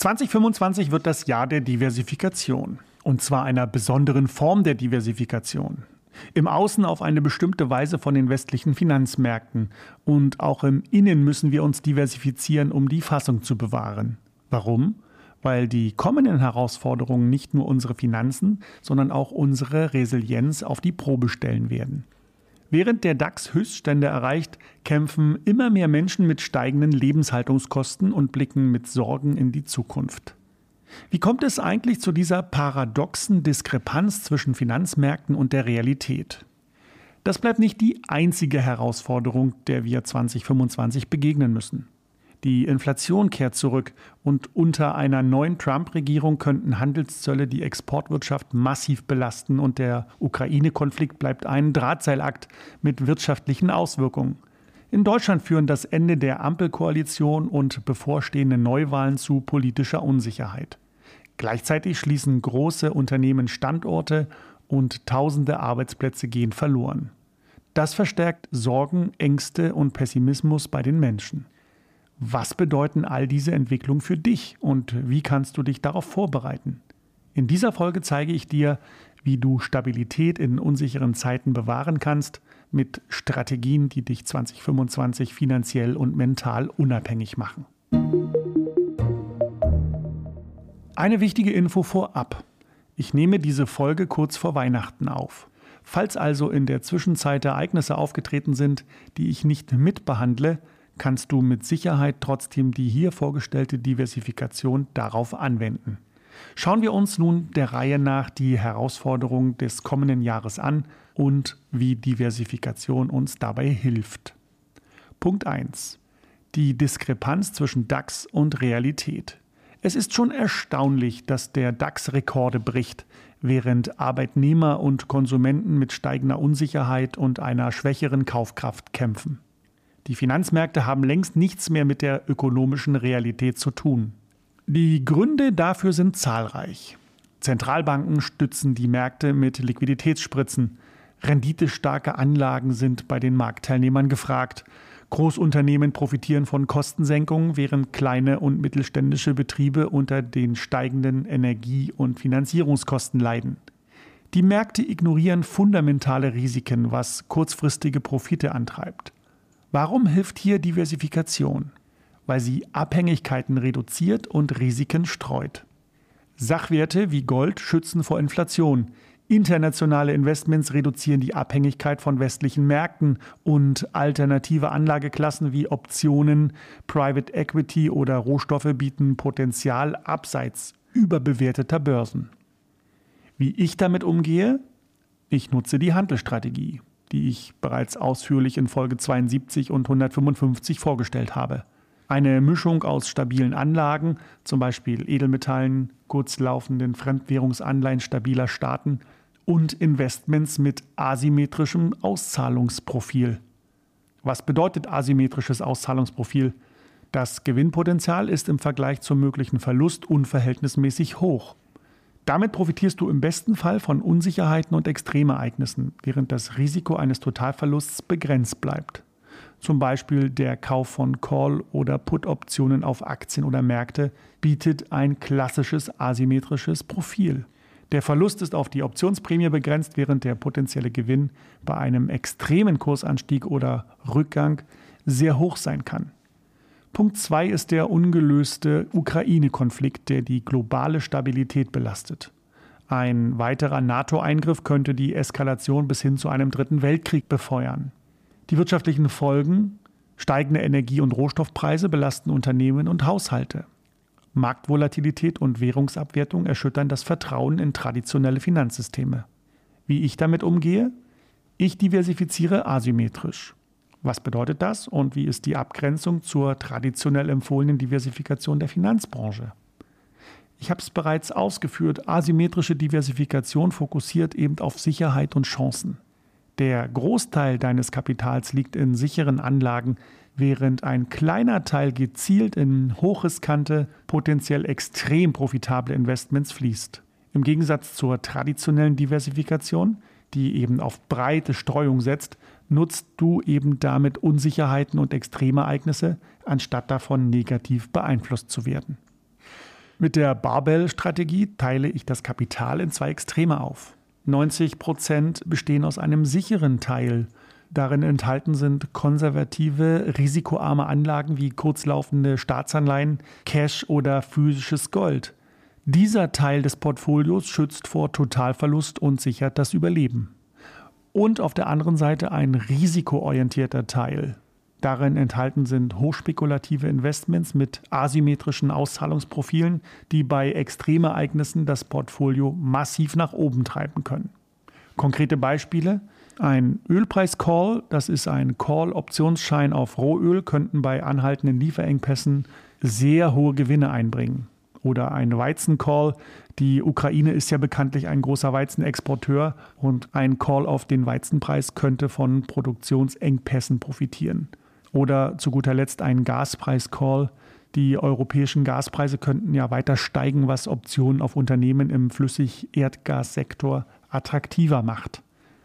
2025 wird das Jahr der Diversifikation. Und zwar einer besonderen Form der Diversifikation. Im Außen auf eine bestimmte Weise von den westlichen Finanzmärkten. Und auch im Innen müssen wir uns diversifizieren, um die Fassung zu bewahren. Warum? Weil die kommenden Herausforderungen nicht nur unsere Finanzen, sondern auch unsere Resilienz auf die Probe stellen werden. Während der DAX Höchststände erreicht, kämpfen immer mehr Menschen mit steigenden Lebenshaltungskosten und blicken mit Sorgen in die Zukunft. Wie kommt es eigentlich zu dieser paradoxen Diskrepanz zwischen Finanzmärkten und der Realität? Das bleibt nicht die einzige Herausforderung, der wir 2025 begegnen müssen. Die Inflation kehrt zurück und unter einer neuen Trump-Regierung könnten Handelszölle die Exportwirtschaft massiv belasten und der Ukraine-Konflikt bleibt ein Drahtseilakt mit wirtschaftlichen Auswirkungen. In Deutschland führen das Ende der Ampelkoalition und bevorstehende Neuwahlen zu politischer Unsicherheit. Gleichzeitig schließen große Unternehmen Standorte und tausende Arbeitsplätze gehen verloren. Das verstärkt Sorgen, Ängste und Pessimismus bei den Menschen. Was bedeuten all diese Entwicklungen für dich und wie kannst du dich darauf vorbereiten? In dieser Folge zeige ich dir, wie du Stabilität in unsicheren Zeiten bewahren kannst, mit Strategien, die dich 2025 finanziell und mental unabhängig machen. Eine wichtige Info vorab. Ich nehme diese Folge kurz vor Weihnachten auf. Falls also in der Zwischenzeit Ereignisse aufgetreten sind, die ich nicht mitbehandle, kannst du mit Sicherheit trotzdem die hier vorgestellte Diversifikation darauf anwenden. Schauen wir uns nun der Reihe nach die Herausforderungen des kommenden Jahres an und wie Diversifikation uns dabei hilft. Punkt 1. Die Diskrepanz zwischen DAX und Realität. Es ist schon erstaunlich, dass der DAX Rekorde bricht, während Arbeitnehmer und Konsumenten mit steigender Unsicherheit und einer schwächeren Kaufkraft kämpfen. Die Finanzmärkte haben längst nichts mehr mit der ökonomischen Realität zu tun. Die Gründe dafür sind zahlreich. Zentralbanken stützen die Märkte mit Liquiditätsspritzen. Renditestarke Anlagen sind bei den Marktteilnehmern gefragt. Großunternehmen profitieren von Kostensenkungen, während kleine und mittelständische Betriebe unter den steigenden Energie- und Finanzierungskosten leiden. Die Märkte ignorieren fundamentale Risiken, was kurzfristige Profite antreibt. Warum hilft hier Diversifikation? Weil sie Abhängigkeiten reduziert und Risiken streut. Sachwerte wie Gold schützen vor Inflation. Internationale Investments reduzieren die Abhängigkeit von westlichen Märkten und alternative Anlageklassen wie Optionen, Private Equity oder Rohstoffe bieten Potenzial abseits überbewerteter Börsen. Wie ich damit umgehe? Ich nutze die Hantelstrategie, die ich bereits ausführlich in Folge 72 und 155 vorgestellt habe. Eine Mischung aus stabilen Anlagen, zum Beispiel Edelmetallen, kurzlaufenden Fremdwährungsanleihen stabiler Staaten und Investments mit asymmetrischem Auszahlungsprofil. Was bedeutet asymmetrisches Auszahlungsprofil? Das Gewinnpotenzial ist im Vergleich zum möglichen Verlust unverhältnismäßig hoch. Damit profitierst du im besten Fall von Unsicherheiten und Extremereignissen, während das Risiko eines Totalverlusts begrenzt bleibt. Zum Beispiel der Kauf von Call- oder Put-Optionen auf Aktien oder Märkte bietet ein klassisches asymmetrisches Profil. Der Verlust ist auf die Optionsprämie begrenzt, während der potenzielle Gewinn bei einem extremen Kursanstieg oder Rückgang sehr hoch sein kann. Punkt 2 ist der ungelöste Ukraine-Konflikt, der die globale Stabilität belastet. Ein weiterer NATO-Eingriff könnte die Eskalation bis hin zu einem dritten Weltkrieg befeuern. Die wirtschaftlichen Folgen, steigende Energie- und Rohstoffpreise belasten Unternehmen und Haushalte. Marktvolatilität und Währungsabwertung erschüttern das Vertrauen in traditionelle Finanzsysteme. Wie ich damit umgehe? Ich diversifiziere asymmetrisch. Was bedeutet das und wie ist die Abgrenzung zur traditionell empfohlenen Diversifikation der Finanzbranche? Ich habe es bereits ausgeführt, asymmetrische Diversifikation fokussiert eben auf Sicherheit und Chancen. Der Großteil deines Kapitals liegt in sicheren Anlagen, während ein kleiner Teil gezielt in hochriskante, potenziell extrem profitable Investments fließt. Im Gegensatz zur traditionellen Diversifikation, die eben auf breite Streuung setzt, nutzt du eben damit Unsicherheiten und Extremereignisse, anstatt davon negativ beeinflusst zu werden. Mit der Barbell-Strategie teile ich das Kapital in zwei Extreme auf. 90% bestehen aus einem sicheren Teil. Darin enthalten sind konservative, risikoarme Anlagen wie kurzlaufende Staatsanleihen, Cash oder physisches Gold. Dieser Teil des Portfolios schützt vor Totalverlust und sichert das Überleben. Und auf der anderen Seite ein risikoorientierter Teil. Darin enthalten sind hochspekulative Investments mit asymmetrischen Auszahlungsprofilen, die bei Extremereignissen das Portfolio massiv nach oben treiben können. Konkrete Beispiele: Ein Ölpreis-Call, das ist ein Call-Optionsschein auf Rohöl, könnten bei anhaltenden Lieferengpässen sehr hohe Gewinne einbringen. Oder ein Weizen-Call. Die Ukraine ist ja bekanntlich ein großer Weizenexporteur und ein Call auf den Weizenpreis könnte von Produktionsengpässen profitieren. Oder zu guter Letzt ein Gaspreis-Call. Die europäischen Gaspreise könnten ja weiter steigen, was Optionen auf Unternehmen im Flüssig-Erdgassektor attraktiver macht.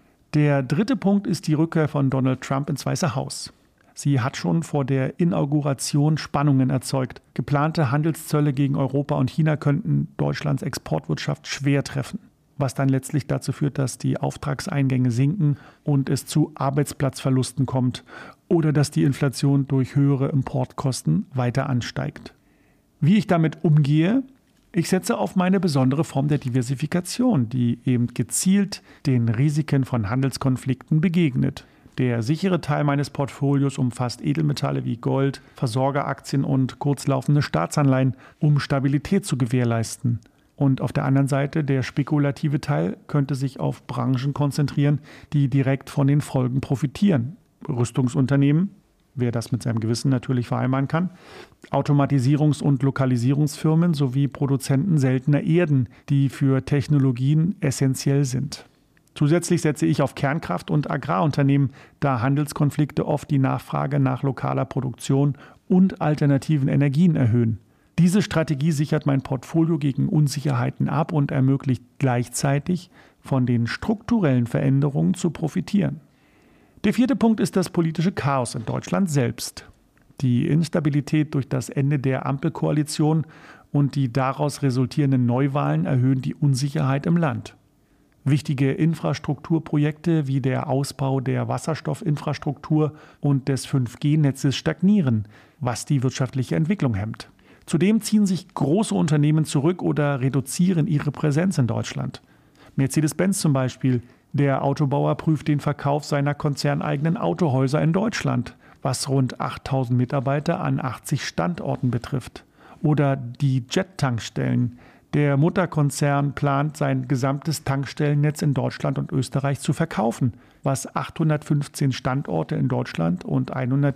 Der dritte Punkt ist die Rückkehr von Donald Trump ins Weiße Haus. Sie hat schon vor der Inauguration Spannungen erzeugt. Geplante Handelszölle gegen Europa und China könnten Deutschlands Exportwirtschaft schwer treffen, was dann letztlich dazu führt, dass die Auftragseingänge sinken und es zu Arbeitsplatzverlusten kommt oder dass die Inflation durch höhere Importkosten weiter ansteigt. Wie ich damit umgehe? Ich setze auf meine besondere Form der Diversifikation, die eben gezielt den Risiken von Handelskonflikten begegnet. Der sichere Teil meines Portfolios umfasst Edelmetalle wie Gold, Versorgeraktien und kurzlaufende Staatsanleihen, um Stabilität zu gewährleisten. Und auf der anderen Seite, der spekulative Teil könnte sich auf Branchen konzentrieren, die direkt von den Folgen profitieren. Rüstungsunternehmen, wer das mit seinem Gewissen natürlich vereinbaren kann, Automatisierungs- und Lokalisierungsfirmen sowie Produzenten seltener Erden, die für Technologien essentiell sind. Zusätzlich setze ich auf Kernkraft- und Agrarunternehmen, da Handelskonflikte oft die Nachfrage nach lokaler Produktion und alternativen Energien erhöhen. Diese Strategie sichert mein Portfolio gegen Unsicherheiten ab und ermöglicht gleichzeitig, von den strukturellen Veränderungen zu profitieren. Der vierte Punkt ist das politische Chaos in Deutschland selbst. Die Instabilität durch das Ende der Ampelkoalition und die daraus resultierenden Neuwahlen erhöhen die Unsicherheit im Land. Wichtige Infrastrukturprojekte wie der Ausbau der Wasserstoffinfrastruktur und des 5G-Netzes stagnieren, was die wirtschaftliche Entwicklung hemmt. Zudem ziehen sich große Unternehmen zurück oder reduzieren ihre Präsenz in Deutschland. Mercedes-Benz zum Beispiel. Der Autobauer prüft den Verkauf seiner konzerneigenen Autohäuser in Deutschland, was rund 8.000 Mitarbeiter an 80 Standorten betrifft. Oder die Jet-Tankstellen. Der Mutterkonzern plant, sein gesamtes Tankstellennetz in Deutschland und Österreich zu verkaufen, was 815 Standorte in Deutschland und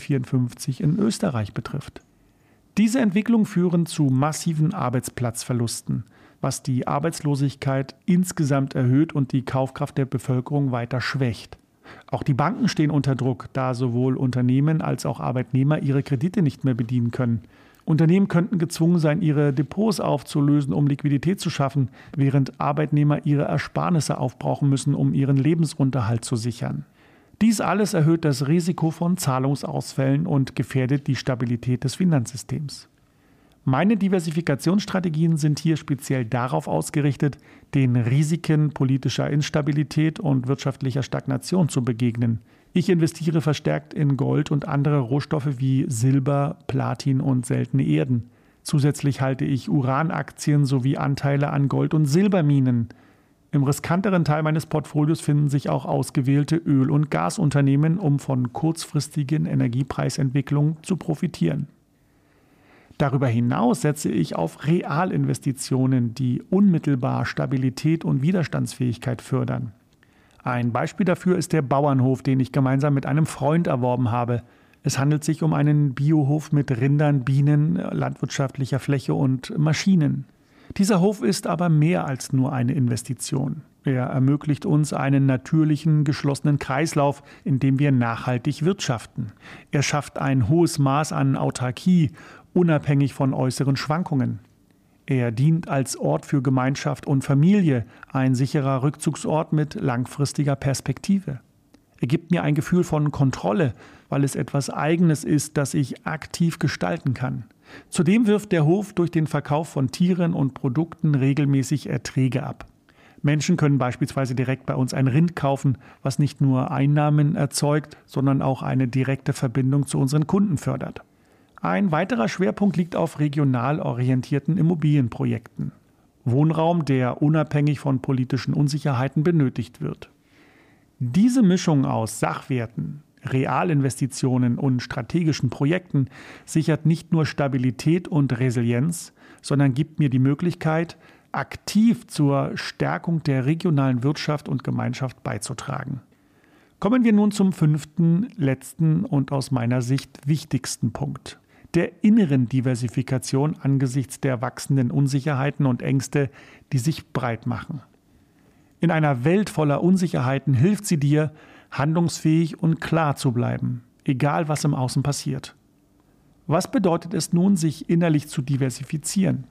154 in Österreich betrifft. Diese Entwicklungen führen zu massiven Arbeitsplatzverlusten, was die Arbeitslosigkeit insgesamt erhöht und die Kaufkraft der Bevölkerung weiter schwächt. Auch die Banken stehen unter Druck, da sowohl Unternehmen als auch Arbeitnehmer ihre Kredite nicht mehr bedienen können. Unternehmen könnten gezwungen sein, ihre Depots aufzulösen, um Liquidität zu schaffen, während Arbeitnehmer ihre Ersparnisse aufbrauchen müssen, um ihren Lebensunterhalt zu sichern. Dies alles erhöht das Risiko von Zahlungsausfällen und gefährdet die Stabilität des Finanzsystems. Meine Diversifikationsstrategien sind hier speziell darauf ausgerichtet, den Risiken politischer Instabilität und wirtschaftlicher Stagnation zu begegnen. Ich investiere verstärkt in Gold und andere Rohstoffe wie Silber, Platin und seltene Erden. Zusätzlich halte ich Uranaktien sowie Anteile an Gold- und Silberminen. Im riskanteren Teil meines Portfolios finden sich auch ausgewählte Öl- und Gasunternehmen, um von kurzfristigen Energiepreisentwicklungen zu profitieren. Darüber hinaus setze ich auf Realinvestitionen, die unmittelbar Stabilität und Widerstandsfähigkeit fördern. Ein Beispiel dafür ist der Bauernhof, den ich gemeinsam mit einem Freund erworben habe. Es handelt sich um einen Biohof mit Rindern, Bienen, landwirtschaftlicher Fläche und Maschinen. Dieser Hof ist aber mehr als nur eine Investition. Er ermöglicht uns einen natürlichen, geschlossenen Kreislauf, in dem wir nachhaltig wirtschaften. Er schafft ein hohes Maß an Autarkie, unabhängig von äußeren Schwankungen. Er dient als Ort für Gemeinschaft und Familie, ein sicherer Rückzugsort mit langfristiger Perspektive. Er gibt mir ein Gefühl von Kontrolle, weil es etwas Eigenes ist, das ich aktiv gestalten kann. Zudem wirft der Hof durch den Verkauf von Tieren und Produkten regelmäßig Erträge ab. Menschen können beispielsweise direkt bei uns ein Rind kaufen, was nicht nur Einnahmen erzeugt, sondern auch eine direkte Verbindung zu unseren Kunden fördert. Ein weiterer Schwerpunkt liegt auf regional orientierten Immobilienprojekten. Wohnraum, der unabhängig von politischen Unsicherheiten benötigt wird. Diese Mischung aus Sachwerten, Realinvestitionen und strategischen Projekten sichert nicht nur Stabilität und Resilienz, sondern gibt mir die Möglichkeit, aktiv zur Stärkung der regionalen Wirtschaft und Gemeinschaft beizutragen. Kommen wir nun zum 5., letzten und aus meiner Sicht wichtigsten Punkt: der inneren Diversifikation angesichts der wachsenden Unsicherheiten und Ängste, die sich breit machen. In einer Welt voller Unsicherheiten hilft sie dir, handlungsfähig und klar zu bleiben, egal was im Außen passiert. Was bedeutet es nun, sich innerlich zu diversifizieren?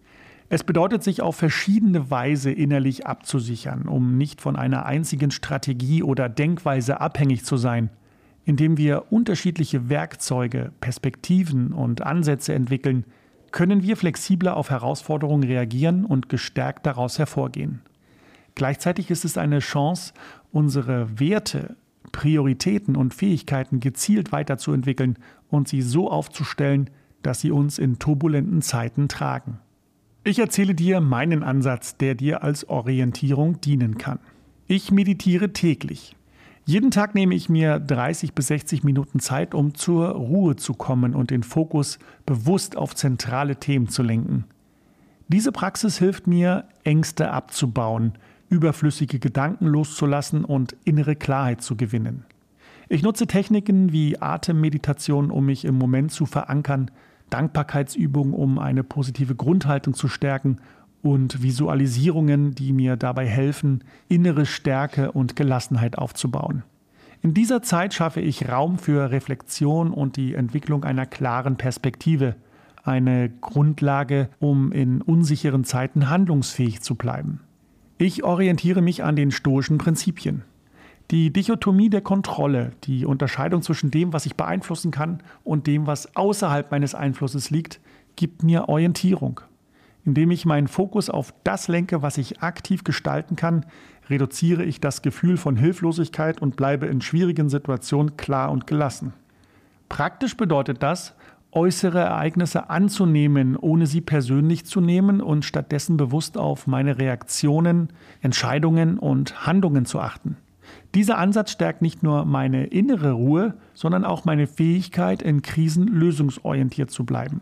Es bedeutet, sich auf verschiedene Weise innerlich abzusichern, um nicht von einer einzigen Strategie oder Denkweise abhängig zu sein. Indem wir unterschiedliche Werkzeuge, Perspektiven und Ansätze entwickeln, können wir flexibler auf Herausforderungen reagieren und gestärkt daraus hervorgehen. Gleichzeitig ist es eine Chance, unsere Werte, Prioritäten und Fähigkeiten gezielt weiterzuentwickeln und sie so aufzustellen, dass sie uns in turbulenten Zeiten tragen. Ich erzähle dir meinen Ansatz, der dir als Orientierung dienen kann. Ich meditiere täglich. Jeden Tag nehme ich mir 30 bis 60 Minuten Zeit, um zur Ruhe zu kommen und den Fokus bewusst auf zentrale Themen zu lenken. Diese Praxis hilft mir, Ängste abzubauen, überflüssige Gedanken loszulassen und innere Klarheit zu gewinnen. Ich nutze Techniken wie Atemmeditation, um mich im Moment zu verankern, Dankbarkeitsübungen, um eine positive Grundhaltung zu stärken und Visualisierungen, die mir dabei helfen, innere Stärke und Gelassenheit aufzubauen. In dieser Zeit schaffe ich Raum für Reflexion und die Entwicklung einer klaren Perspektive, eine Grundlage, um in unsicheren Zeiten handlungsfähig zu bleiben. Ich orientiere mich an den stoischen Prinzipien. Die Dichotomie der Kontrolle, die Unterscheidung zwischen dem, was ich beeinflussen kann, und dem, was außerhalb meines Einflusses liegt, gibt mir Orientierung. Indem ich meinen Fokus auf das lenke, was ich aktiv gestalten kann, reduziere ich das Gefühl von Hilflosigkeit und bleibe in schwierigen Situationen klar und gelassen. Praktisch bedeutet das, äußere Ereignisse anzunehmen, ohne sie persönlich zu nehmen und stattdessen bewusst auf meine Reaktionen, Entscheidungen und Handlungen zu achten. Dieser Ansatz stärkt nicht nur meine innere Ruhe, sondern auch meine Fähigkeit, in Krisen lösungsorientiert zu bleiben.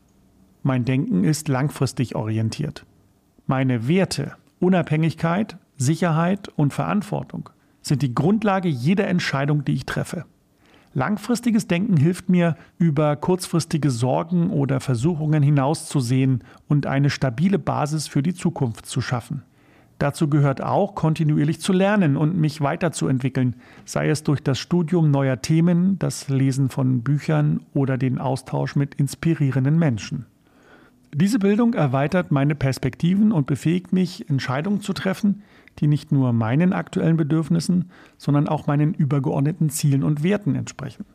Mein Denken ist langfristig orientiert. Meine Werte, Unabhängigkeit, Sicherheit und Verantwortung sind die Grundlage jeder Entscheidung, die ich treffe. Langfristiges Denken hilft mir, über kurzfristige Sorgen oder Versuchungen hinauszusehen und eine stabile Basis für die Zukunft zu schaffen. Dazu gehört auch, kontinuierlich zu lernen und mich weiterzuentwickeln, sei es durch das Studium neuer Themen, das Lesen von Büchern oder den Austausch mit inspirierenden Menschen. Diese Bildung erweitert meine Perspektiven und befähigt mich, Entscheidungen zu treffen, die nicht nur meinen aktuellen Bedürfnissen, sondern auch meinen übergeordneten Zielen und Werten entsprechen.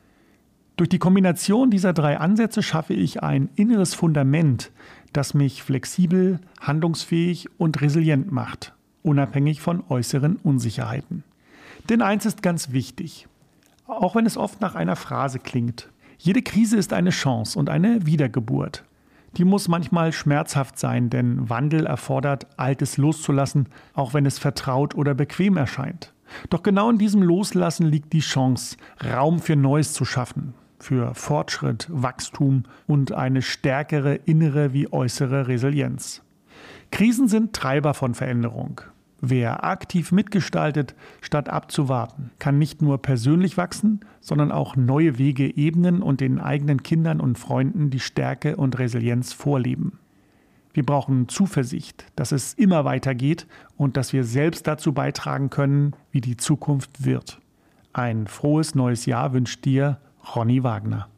Durch die Kombination dieser 3 Ansätze schaffe ich ein inneres Fundament, das mich flexibel, handlungsfähig und resilient macht, unabhängig von äußeren Unsicherheiten. Denn eins ist ganz wichtig, auch wenn es oft nach einer Phrase klingt: Jede Krise ist eine Chance und eine Wiedergeburt. Die muss manchmal schmerzhaft sein, denn Wandel erfordert, Altes loszulassen, auch wenn es vertraut oder bequem erscheint. Doch genau in diesem Loslassen liegt die Chance, Raum für Neues zu schaffen, für Fortschritt, Wachstum und eine stärkere innere wie äußere Resilienz. Krisen sind Treiber von Veränderung. Wer aktiv mitgestaltet, statt abzuwarten, kann nicht nur persönlich wachsen, sondern auch neue Wege ebnen und den eigenen Kindern und Freunden die Stärke und Resilienz vorleben. Wir brauchen Zuversicht, dass es immer weitergeht und dass wir selbst dazu beitragen können, wie die Zukunft wird. Ein frohes neues Jahr wünscht dir Ronny Wagner.